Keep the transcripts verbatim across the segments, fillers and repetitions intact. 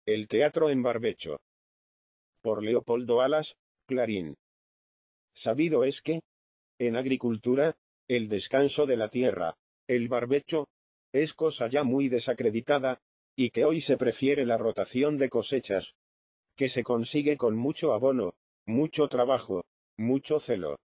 El teatro en barbecho. Por Leopoldo Alas, Clarín. Sabido es que, en agricultura, el descanso de la tierra, el barbecho, es cosa ya muy desacreditada, y que hoy se prefiere la rotación de cosechas, que se consigue con mucho abono, mucho trabajo, mucho celo.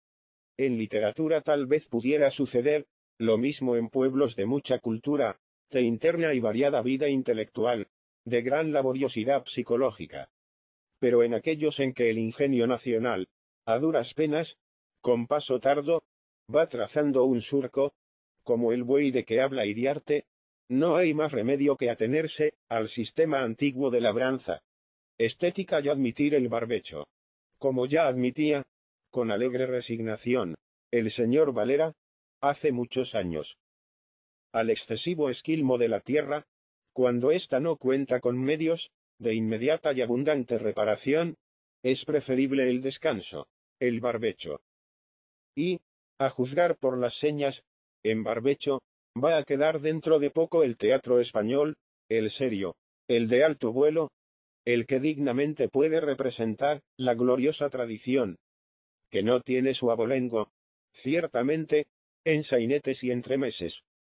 En literatura tal vez pudiera suceder, lo mismo en pueblos de mucha cultura, de interna y variada vida intelectual, de gran laboriosidad psicológica. Pero en aquellos en que el ingenio nacional, a duras penas, con paso tardo, va trazando un surco, como el buey de que habla Iriarte, no hay más remedio que atenerse al sistema antiguo de labranza, estética y admitir el barbecho. Como ya admitía, con alegre resignación, el señor Valera, hace muchos años. Al excesivo esquilmo de la tierra, cuando ésta no cuenta con medios, de inmediata y abundante reparación, es preferible el descanso, el barbecho. Y, a juzgar por las señas, en barbecho, va a quedar dentro de poco el teatro español, el serio, el de alto vuelo, el que dignamente puede representar la gloriosa tradición, que no tiene su abolengo, ciertamente, en sainetes y entremeses.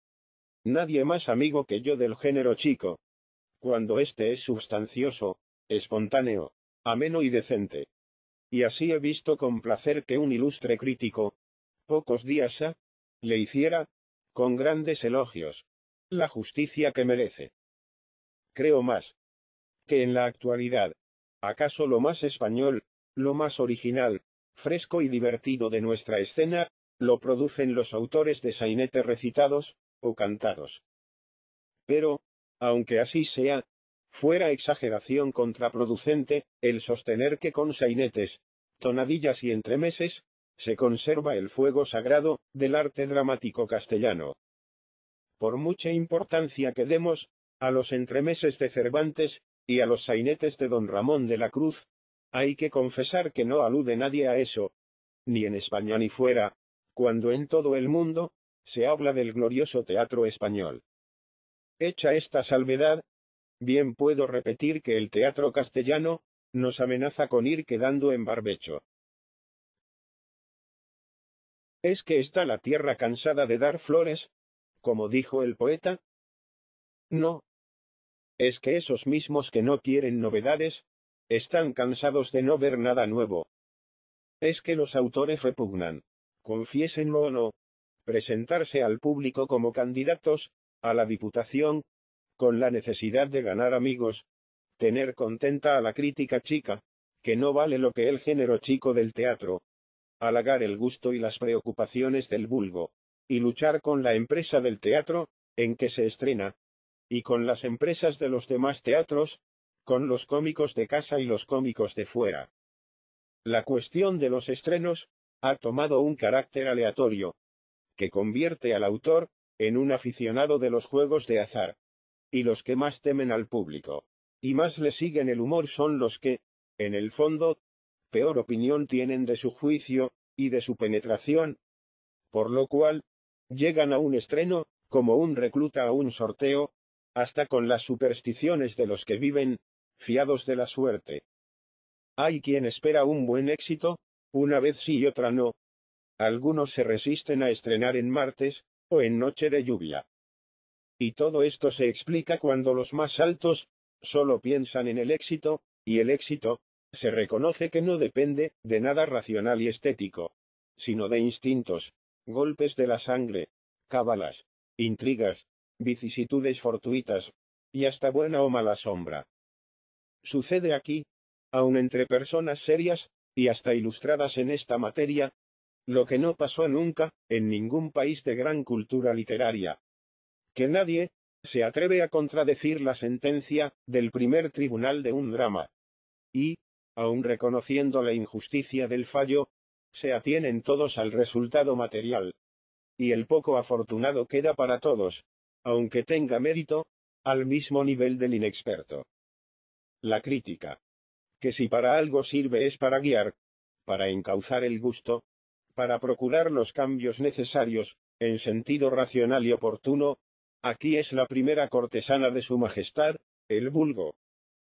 Nadie más amigo que yo del género chico, cuando éste es substancioso, espontáneo, ameno y decente. Y así he visto con placer que un ilustre crítico, pocos días ha, le hiciera, con grandes elogios, la justicia que merece. Creo más, que en la actualidad, acaso lo más español, lo más original, fresco y divertido de nuestra escena, lo producen los autores de sainetes recitados, o cantados. Pero, aunque así sea, fuera exageración contraproducente, el sostener que con sainetes, tonadillas y entremeses, se conserva el fuego sagrado del arte dramático castellano. Por mucha importancia que demos a los entremeses de Cervantes y a los sainetes de don Ramón de la Cruz, hay que confesar que no alude nadie a eso, ni en España ni fuera, cuando en todo el mundo se habla del glorioso teatro español. Hecha esta salvedad, bien puedo repetir que el teatro castellano nos amenaza con ir quedando en barbecho. ¿Es que está la tierra cansada de dar flores, como dijo el poeta? No. Es que esos mismos que no quieren novedades, están cansados de no ver nada nuevo. Es que los autores repugnan, confiésenlo o no, presentarse al público como candidatos a la diputación, con la necesidad de ganar amigos, tener contenta a la crítica chica, que no vale lo que el género chico del teatro, halagar el gusto y las preocupaciones del vulgo, y luchar con la empresa del teatro, en que se estrena, y con las empresas de los demás teatros, con los cómicos de casa y los cómicos de fuera. La cuestión de los estrenos ha tomado un carácter aleatorio, que convierte al autor en un aficionado de los juegos de azar, y los que más temen al público, y más le siguen el humor son los que, en el fondo, peor opinión tienen de su juicio, y de su penetración, por lo cual, llegan a un estreno, como un recluta a un sorteo, hasta con las supersticiones de los que viven, fiados de la suerte. Hay quien espera un buen éxito, una vez sí y otra no. Algunos se resisten a estrenar en martes, o en noche de lluvia. Y todo esto se explica cuando los más altos, solo piensan en el éxito, y el éxito, se reconoce que no depende de nada racional y estético, sino de instintos, golpes de la sangre, cábalas, intrigas, vicisitudes fortuitas, y hasta buena o mala sombra. Sucede aquí, aun entre personas serias, y hasta ilustradas en esta materia, lo que no pasó nunca, en ningún país de gran cultura literaria. Que nadie se atreve a contradecir la sentencia del primer tribunal de un drama. Y, aun reconociendo la injusticia del fallo, se atienen todos al resultado material. Y el poco afortunado queda para todos, aunque tenga mérito, al mismo nivel del inexperto. La crítica, que si para algo sirve es para guiar, para encauzar el gusto, para procurar los cambios necesarios, en sentido racional y oportuno, aquí es la primera cortesana de su majestad, el vulgo.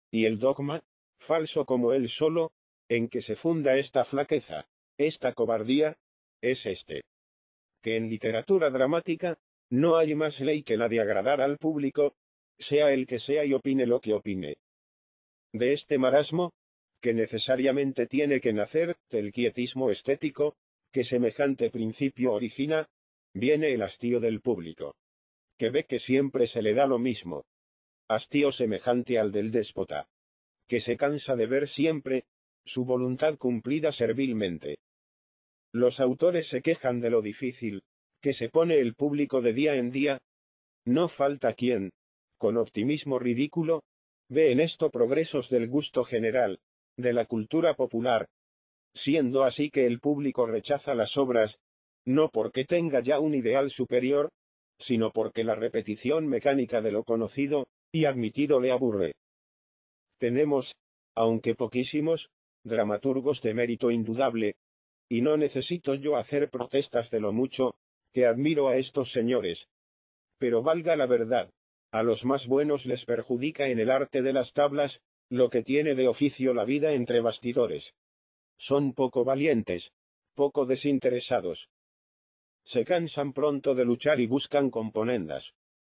y el dogma, falso como él solo, en que se funda esta flaqueza, esta cobardía, es este: que en literatura dramática, no hay más ley que la de agradar al público, sea el que sea y opine lo que opine. De este marasmo, que necesariamente tiene que nacer del quietismo estético, que semejante principio origina, viene el hastío del público, que ve que siempre se le da lo mismo. Hastío semejante al del déspota, que se cansa de ver siempre su voluntad cumplida servilmente. Los autores se quejan de lo difícil que se pone el público de día en día. No falta quien, con optimismo ridículo, ve en esto progresos del gusto general, de la cultura popular, siendo así que el público rechaza las obras, no porque tenga ya un ideal superior, sino porque la repetición mecánica de lo conocido y admitido le aburre. Tenemos, aunque poquísimos, dramaturgos de mérito indudable, y no necesito yo hacer protestas de lo mucho que admiro a estos señores. Pero valga la verdad, a los más buenos les perjudica en el arte de las tablas, lo que tiene de oficio la vida entre bastidores. Son poco valientes, poco desinteresados. Se cansan pronto de luchar y buscan componendas.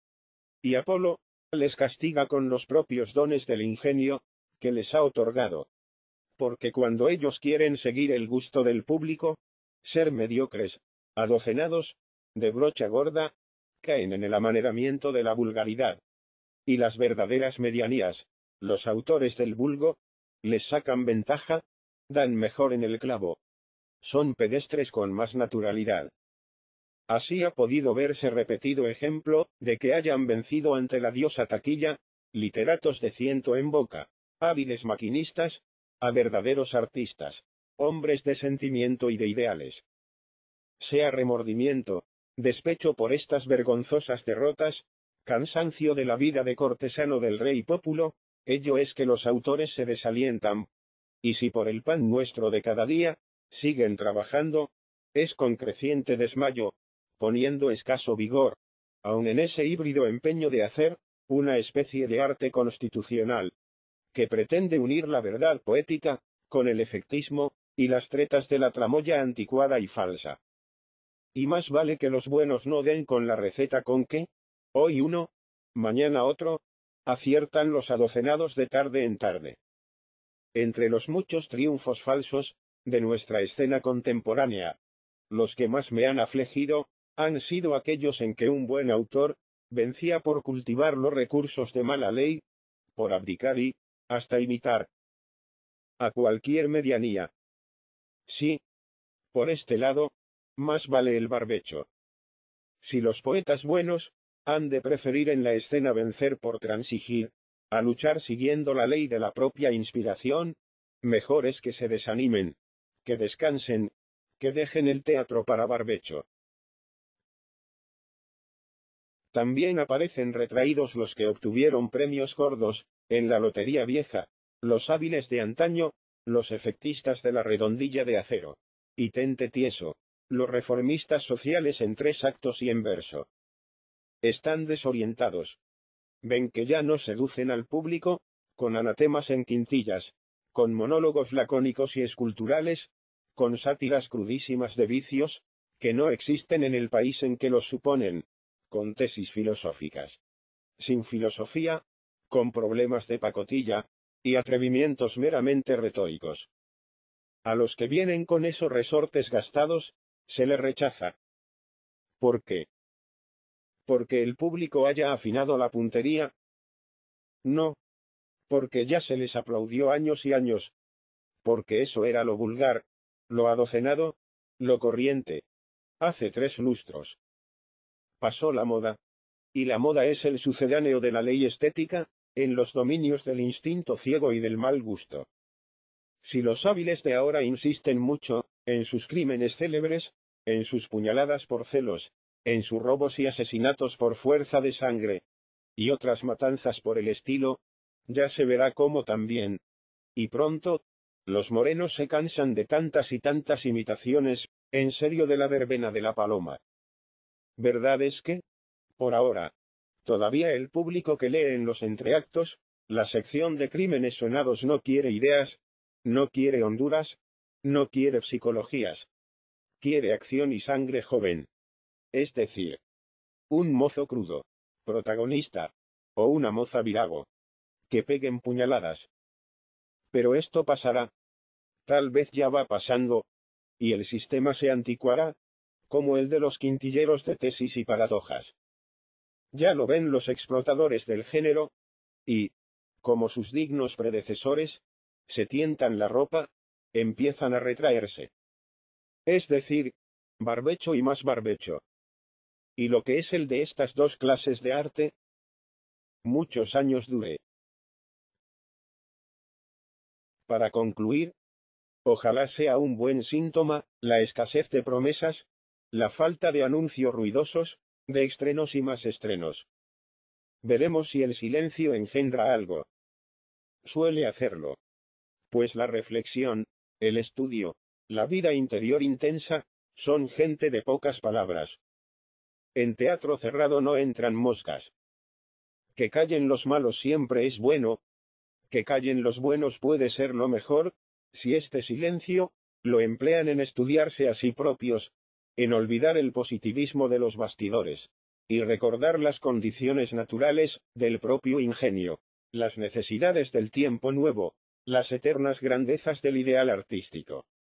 Y Apolo les castiga con los propios dones del ingenio que les ha otorgado. Porque cuando ellos quieren seguir el gusto del público, ser mediocres, adocenados, de brocha gorda, caen en el amaneramiento de la vulgaridad. Y las verdaderas medianías, los autores del vulgo, les sacan ventaja, dan mejor en el clavo. Son pedestres con más naturalidad. Así ha podido verse repetido ejemplo de que hayan vencido ante la diosa taquilla, literatos de ciento en boca, hábiles maquinistas, a verdaderos artistas, hombres de sentimiento y de ideales. Sea remordimiento, despecho por estas vergonzosas derrotas, cansancio de la vida de cortesano del rey pópulo, ello es que los autores se desalientan. Y si por el pan nuestro de cada día, siguen trabajando, es con creciente desmayo, poniendo escaso vigor, aun en ese híbrido empeño de hacer, una especie de arte constitucional, que pretende unir la verdad poética, con el efectismo, y las tretas de la tramoya anticuada y falsa. Y más vale que los buenos no den con la receta con que, hoy uno, mañana otro, aciertan los adocenados de tarde en tarde. Entre los muchos triunfos falsos de nuestra escena contemporánea, los que más me han afligido, han sido aquellos en que un buen autor vencía por cultivar los recursos de mala ley, por abdicar y, hasta imitar a cualquier medianía. Sí, por este lado, más vale el barbecho. Si los poetas buenos han de preferir en la escena vencer por transigir, a luchar siguiendo la ley de la propia inspiración, mejor es que se desanimen, que descansen, que dejen el teatro para barbecho. También aparecen retraídos los que obtuvieron premios gordos en la lotería vieja, los hábiles de antaño, los efectistas de la redondilla de acero, y tente tieso, los reformistas sociales en tres actos y en verso. Están desorientados. Ven que ya no seducen al público, con anatemas en quintillas, con monólogos lacónicos y esculturales, con sátiras crudísimas de vicios, que no existen en el país en que los suponen, con tesis filosóficas sin filosofía, con problemas de pacotilla, y atrevimientos meramente retóricos. A los que vienen con esos resortes gastados, se les rechaza. ¿Por qué? ¿Porque el público haya afinado la puntería? No. Porque ya se les aplaudió años y años. Porque eso era lo vulgar, lo adocenado, lo corriente. Hace tres lustros. Pasó la moda. Y la moda es el sucedáneo de la ley estética, en los dominios del instinto ciego y del mal gusto. Si los hábiles de ahora insisten mucho, en sus crímenes célebres, en sus puñaladas por celos, en sus robos y asesinatos por fuerza de sangre, y otras matanzas por el estilo, ya se verá cómo también, y pronto, los morenos se cansan de tantas y tantas imitaciones, en serio de la verbena de la paloma. Verdad es que, por ahora, todavía el público que lee en los entreactos, La sección de crímenes sonados no quiere ideas, no quiere Honduras, no quiere psicologías. Quiere acción y sangre joven. Es decir, un mozo crudo, protagonista, o una moza virago, que peguen puñaladas. Pero esto pasará. Tal vez ya va pasando, y el sistema se anticuará, como el de los quintilleros de tesis y paradojas. Ya lo ven los explotadores del género, y, como sus dignos predecesores, se tientan la ropa, empiezan a retraerse. Es decir, barbecho y más barbecho. Y lo que es el de estas dos clases de arte, muchos años dure. Para concluir, ojalá sea un buen síntoma, la escasez de promesas, la falta de anuncios ruidosos, de estrenos y más estrenos. Veremos si el silencio engendra algo. Suele hacerlo. Pues la reflexión, el estudio, la vida interior intensa, son gente de pocas palabras. En teatro cerrado no entran moscas. Que callen los malos siempre es bueno. Que callen los buenos puede ser lo mejor, si este silencio, lo emplean en estudiarse a sí propios, en olvidar el positivismo de los bastidores, y recordar las condiciones naturales, del propio ingenio, las necesidades del tiempo nuevo, las eternas grandezas del ideal artístico.